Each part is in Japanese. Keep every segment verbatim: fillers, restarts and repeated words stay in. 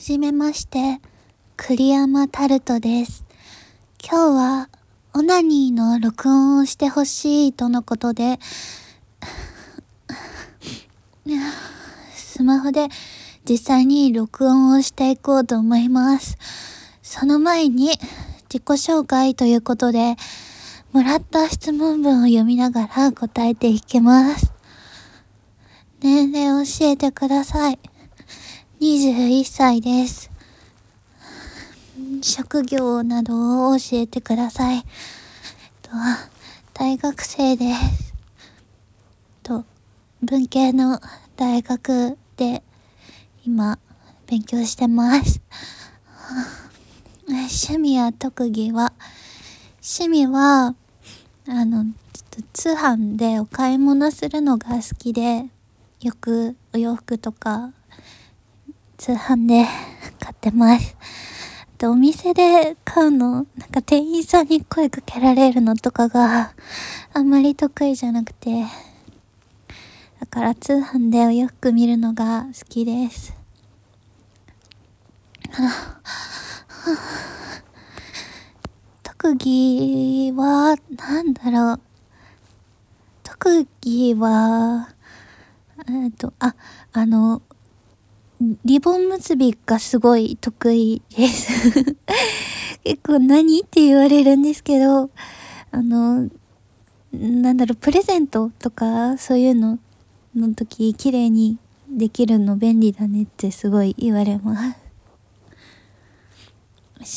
じめまして、栗山タルトです。今日はオナニーの録音をしてほしいとのことで、スマホで実際に録音をしていこうと思います。その前に自己紹介ということで、もらった質問文を読みながら答えていきます。年齢を教えてください。にじゅういっさいです。職業などを教えてください。と大学生です。と文系の大学で今勉強してます。趣味や特技は趣味はあのちょっと通販でお買い物するのが好きで、よくお洋服とか通販で買ってます。でお店で買うの、なんか店員さんに声かけられるのとかがあんまり得意じゃなくて、だから通販でお洋服見るのが好きです。特技はなんだろう。特技はえっとああのリボン結びがすごい得意です結構何って言われるんですけど、あのなんだろう、プレゼントとかそういうのの時綺麗にできるの便利だねってすごい言われます。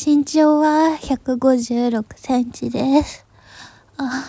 身長はひゃくごじゅうろくセンチです。あ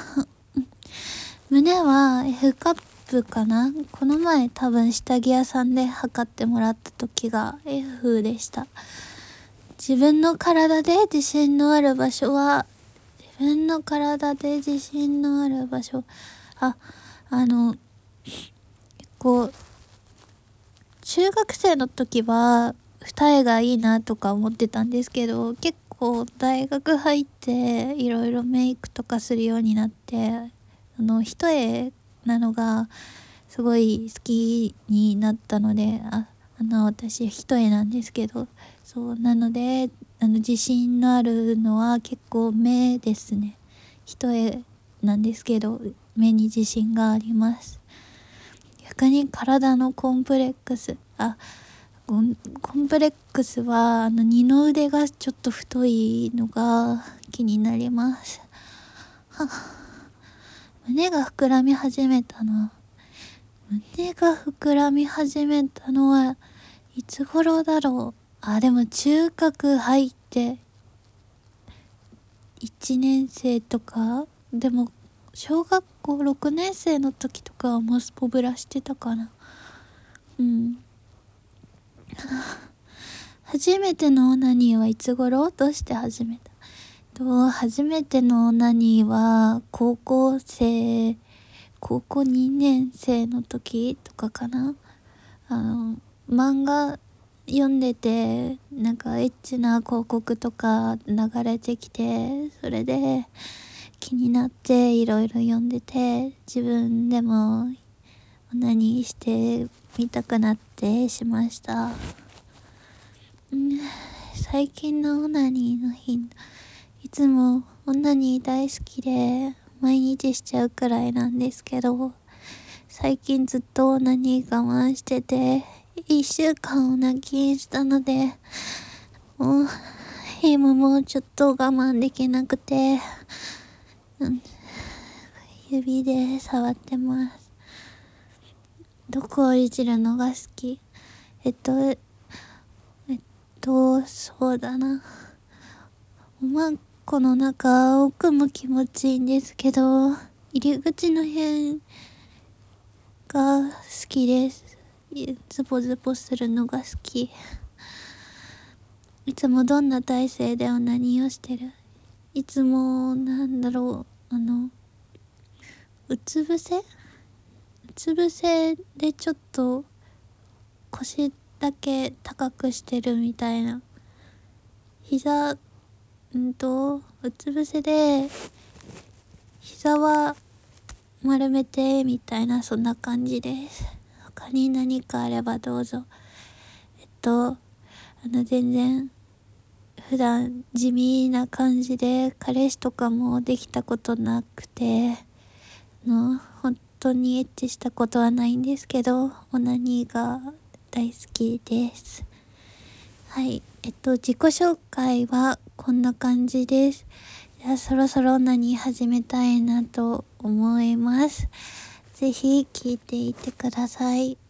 胸は F カップかな。この前多分下着屋さんで測ってもらった時が F でした。自分の体で自信のある場所は自分の体で自信のある場所ああの結構中学生の時は二重がいいなとか思ってたんですけど、結構大学入っていろいろメイクとかするようになって、あの一重なのがすごい好きになったので、ああの私一重なんですけど、そうなのであの自信のあるのは結構目ですね。一重なんですけど目に自信があります。逆に体のコンプレックスあコンコンプレックスはあの二の腕がちょっと太いのが気になります。は胸が膨らみ始めたの胸が膨らみ始めたのはいつ頃だろう。あでも中学入っていちねん生とか、でも小学校ろくねん生の時とかはもうスポブラしてたかな。うん初めてのオナニーはいつ頃？どうして始めた？と初めてのオナニーは高校生高校にねん生の時とかかな。あの漫画読んでてなんかエッチな広告とか流れてきて、それで気になっていろいろ読んでて、自分でもオナニーしてみたくなってしました。最近のオナニーの頻度、いつもオナニー大好きで毎日しちゃうくらいなんですけど、最近ずっとオナニー我慢してていっしゅうかんオナキンしたので、もう今もうちょっと我慢できなくて、うん、指で触ってます。どこをいじるのが好き？えっとえっとそうだな、おまんこの中奥も気持ちいいんですけど、入り口の辺が好きです。ズボズボするのが好き。いつもどんな体勢でオナニーをしてる？いつもなんだろう、あのうつ伏せうつ伏せでちょっと腰だけ高くしてるみたいな、膝うんとうつ伏せで膝は丸めてみたいな、そんな感じです。他に何かあればどうぞ。えっとあの全然普段地味な感じで彼氏とかもできたことなくて、あの本当にエッチしたことはないんですけど、オナニーが大好きです。はい、えっと自己紹介はこんな感じです。じゃあそろそろオナニー始めたいなと思います。ぜひ聞いていてください。